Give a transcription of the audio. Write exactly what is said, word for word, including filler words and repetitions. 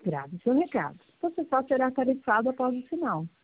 Grave seu recado. Você só será tarifado após o sinal.